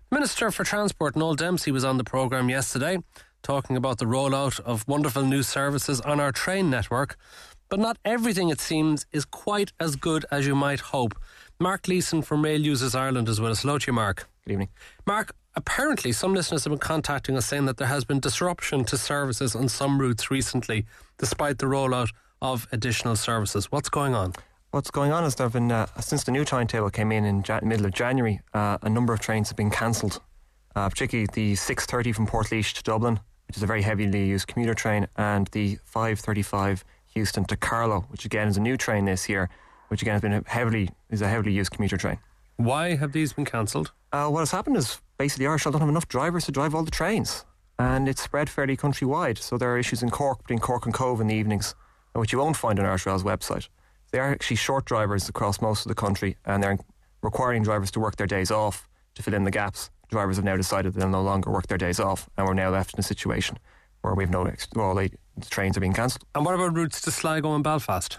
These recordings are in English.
Minister for Transport Noel Dempsey was on the programme yesterday talking about the rollout of wonderful new services on our train network. But not everything, it seems, is quite as good as you might hope. Mark Leeson from Rail Users Ireland is with us. Hello to you, Mark. Good evening. Mark, apparently some listeners have been contacting us saying that there has been disruption to services on some routes recently, despite the rollout of additional services. What's going on? What's going on is there have been, since the new timetable came in middle of January, a number of trains have been cancelled, particularly the 6:30 from Portlaoise to Dublin, which is a very heavily used commuter train, and the 5:35 Houston to Carlow, which again is a new train this year, which again has been a heavily used commuter train. Why have these been cancelled? What has happened is basically RSL don't have enough drivers to drive all the trains, and it's spread fairly countrywide. So there are issues in Cork, between Cork and Cove in the evenings, which you won't find on RSL's website. They are actually short drivers across most of the country, and they're requiring drivers to work their days off to fill in the gaps. Drivers have now decided they'll no longer work their days off, and we're now left in a situation where we've the trains are being cancelled. And what about routes to Sligo and Belfast?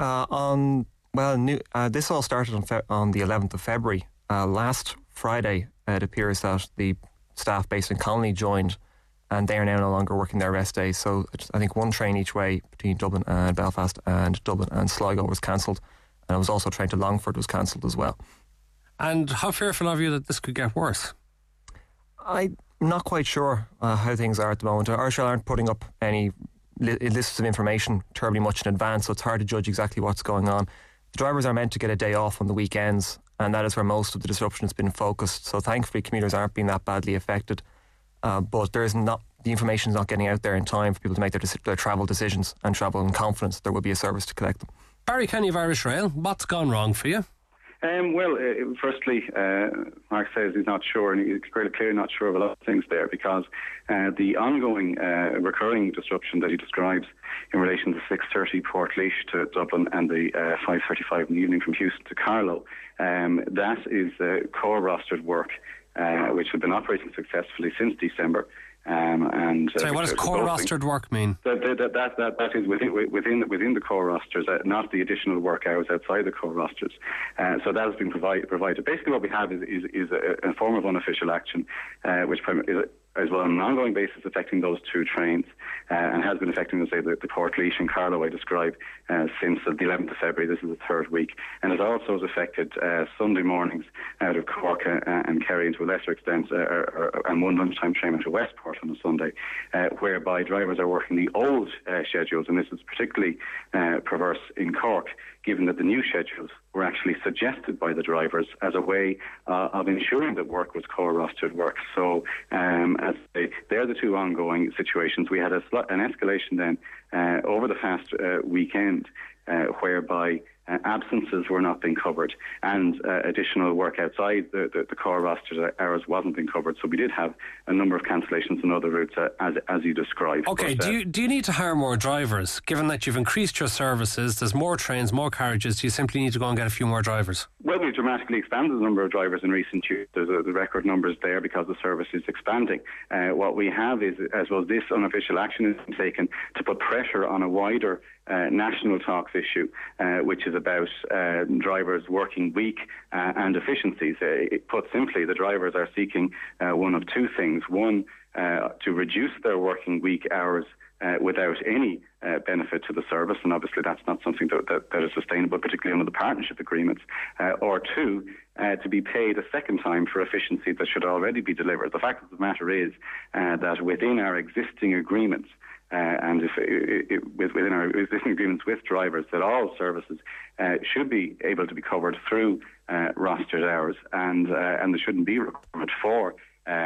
This all started on the 11th of February. Last Friday, it appears that the staff based in Connolly joined, and they are now no longer working their rest days. So I think one train each way between Dublin and Belfast and Dublin and Sligo was cancelled, and it was also a train to Longford was cancelled as well. And how fearful are you that this could get worse? I'm not quite sure how things are at the moment. RSL aren't putting up any lists of information terribly much in advance, so it's hard to judge exactly what's going on. The drivers are meant to get a day off on the weekends, and that is where most of the disruption has been focused. So thankfully commuters aren't being that badly affected. But the information is not getting out there in time for people to make their travel decisions and travel in confidence there will be a service to collect them. Barry Kenny of Irish Rail, what's gone wrong for you? Firstly, Mark says he's not sure, and he's clearly not sure of a lot of things there, because the ongoing recurring disruption that he describes in relation to 6:30 Portlaoise to Dublin and the 5:35 in the evening from Houston to Carlow, that is core rostered work which had been operating successfully since December. Sorry, what does core rostered work mean? That is within the core rosters, not the additional work hours outside the core rosters. So that has been provided. Basically, what we have is a form of unofficial action, which is as well on an ongoing basis affecting those two trains, and has been affecting, let's say, the Portlaoise and Carlow I described since the 11th of February. This is the third week, and it also has affected Sunday mornings out of Cork and Kerry, and to a lesser extent, and one lunchtime train out of Westport on a Sunday, whereby drivers are working the old schedules, and this is particularly perverse in Cork, given that the new schedules were actually suggested by the drivers as a way of ensuring that work was core rostered work. So as they're the two ongoing situations. We had an escalation then over the past weekend whereby absences were not being covered, and additional work outside the core roster hours wasn't being covered. So we did have a number of cancellations on other routes, as you described. Okay, but, do you need to hire more drivers? Given that you've increased your services, there's more trains, more carriages, do you simply need to go and get a few more drivers? Well, we've dramatically expanded the number of drivers in recent years. There's the record numbers there because the service is expanding. What we have is, as well, this unofficial action is taken to put pressure on a wider national talks issue, which is about drivers' working week and efficiencies. Put simply, the drivers are seeking one of two things. One, to reduce their working week hours without any benefit to the service, and obviously that's not something that is sustainable, particularly under the partnership agreements. Or two, to be paid a second time for efficiency that should already be delivered. The fact of the matter is that within our existing agreements, and within our existing agreements with drivers, that all services should be able to be covered through rostered hours, and there shouldn't be requirement for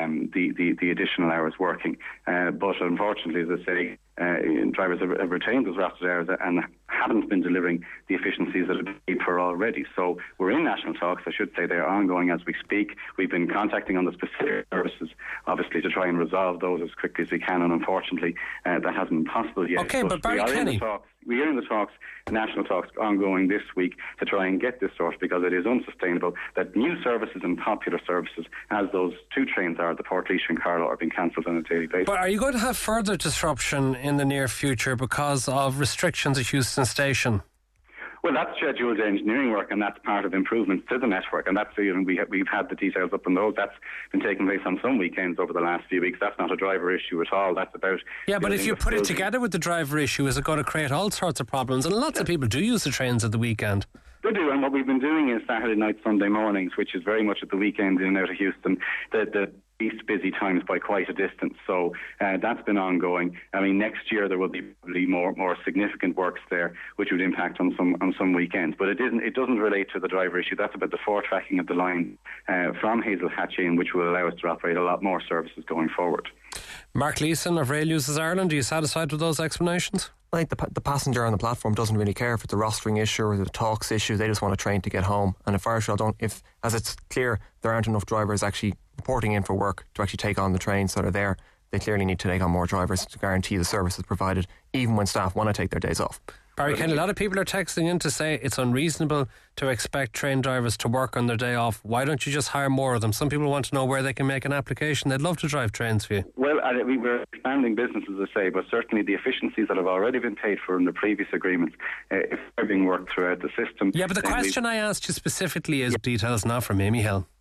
the additional hours working. But unfortunately, as I say, drivers have retained those rostered hours and haven't been delivering the efficiencies that have been paid for already. So we're in national talks. I should say they are ongoing as we speak. We've been contacting on the specific services, obviously, to try and resolve those as quickly as we can, and unfortunately that hasn't been possible yet. Okay, but Barry Kenny, we are in the talks, national talks ongoing this week, to try and get this sorted, because it is unsustainable that new services and popular services, as those two trains are, the Portlaoise and Carlow, are being cancelled on a daily basis. But are you going to have further disruption in the near future because of restrictions at Houston Station? Well, that's scheduled engineering work, and that's part of improvements to the network. And that's, we've had the details up on those. That's been taking place on some weekends over the last few weeks. That's not a driver issue at all. That's about... Yeah, but if you put it together with the driver issue, is it going to create all sorts of problems? And lots of people do use the trains at the weekend. They do, and what we've been doing is Saturday night, Sunday mornings, which is very much at the weekend in and out of Houston, the least busy times by quite a distance. So that's been ongoing. I mean, next year there will be probably more significant works there, which would impact on some weekends. But it doesn't relate to the driver issue. That's about the forward-tracking of the line from Hazel Hatch in, which will allow us to operate a lot more services going forward. Mark Leeson of Rail Users Ireland, are you satisfied with those explanations? I think the passenger on the platform doesn't really care if it's a rostering issue or the talks issue. They just want a train to get home. And if Ayrshire if as it's clear there aren't enough drivers actually reporting in for work to actually take on the trains that are there, they clearly need to take on more drivers to guarantee the service is provided, even when staff want to take their days off. Barry Kenny, a lot of people are texting in to say it's unreasonable to expect train drivers to work on their day off. Why don't you just hire more of them? Some people want to know where they can make an application. They'd love to drive trains for you. Well, we're expanding business, as I say, but certainly the efficiencies that have already been paid for in the previous agreements, if they're being worked throughout the system... Yeah, but the question I asked you specifically is details now from Amy Hill.